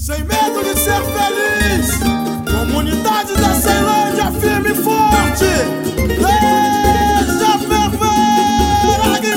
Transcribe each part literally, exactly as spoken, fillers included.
Sem medo de ser feliz, comunidade da Ceilândia firme e forte. Deixa ferver, Águia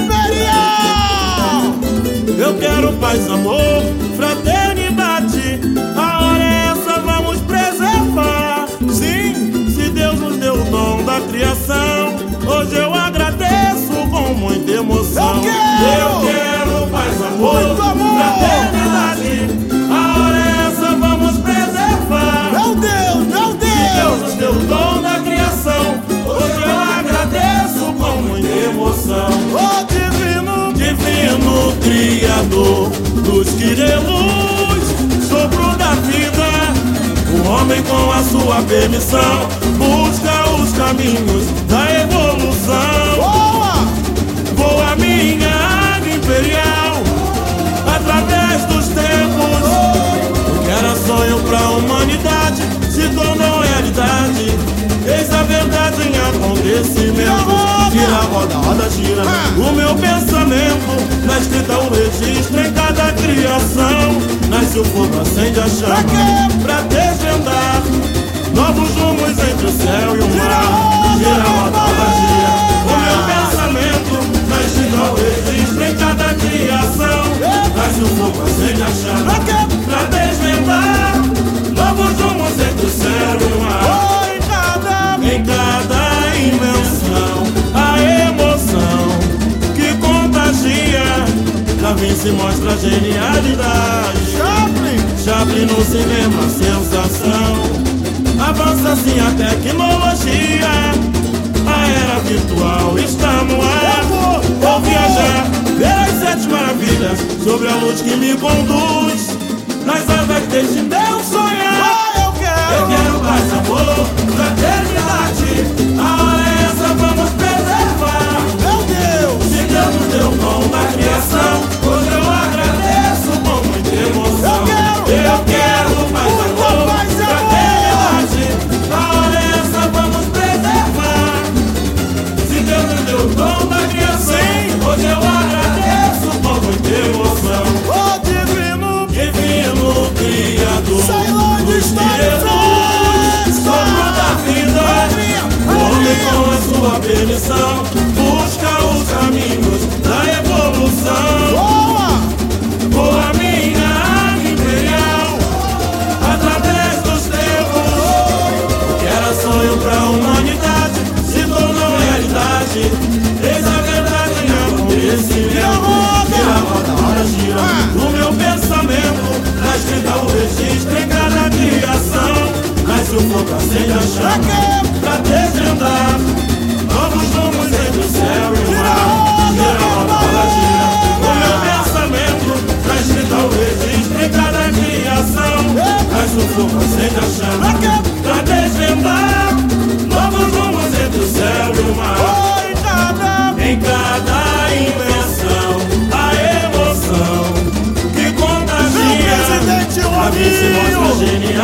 Imperial. Eu quero paz, amor, fraternidade. A hora é essa, vamos preservar. Sim, se Deus nos deu o dom da criação, hoje eu agradeço com muita emoção. Eu quero, eu quero paz, amor, muito amor, fraternidade. A hora é essa, vamos preservar. Meu Deus, meu Deus, se Deus nos deu o dom da criação, hoje eu agradeço com muita emoção. oh divino, Divino Criador, luz que dê luz, sopro da vida. O homem com a sua permissão busca os caminhos da evolução. boa, Voa minha águia imperial através dos tempos. O que era sonho pra humanidade se tornou realidade. Eis a verdade em acontecimento. Gira a roda, roda, gira o meu pensamento. Na escrita o registro em cada criação. Nasce o fogo, acende a chama pra desvendar novos rumos entre o céu e o mar. Gira a roda, roda, gira o meu pensamento. Na escrita o registro em cada criação. Nasce o fogo, acende a chama pra desvendar novos rumos entre o céu e o mar. Em cada invenção, a emoção que contagia. Da Vinci mostra a genialidade. Chaplin, Chaplin no cinema, sensação. Avança assim a tecnologia. A era virtual está no ar. Vou viajar, ver as sete maravilhas sobre a luz que me conduz. Nas asas deste Deus sonhar. eu quero, Eu quero paz, amor, fraternidade. A hora é essa, vamos preservar. meu Deus, Se Deus nos deu o dom da criação, hoje eu agradeço com muita emoção. Eu quero, eu quero paz, muita amor, paz e amor. fraternidade. A hora é essa, vamos preservar. Se Deus nos deu o dom da criação, hoje eu agradeço com muita emoção. oh divino, Divino Criador, Ceilândia luz está que em festa. sopro da vida. O homem com a sua permissão busca os caminhos da evolução. boa, Voa minha águia imperial através dos tempos. O que era sonho pra humanidade se tornou realidade. Eis a verdade em acontecimento. Gira a roda, roda, gira o meu pensamento. Na escrita o registro em cada criação. Nasce o fogo, acende a chama pra desvendar novos rumos entre o céu e o mar. Gira a roda, roda, gira o meu pensamento. Na escrita o registro em cada criação. Nasce o fogo, acende a chama pra desvendar novos rumos entre o céu e o mar. oh em cada, Em cada invenção, a emoção que contagia. Presidente A Vinci mostra a Rominho, genialidade.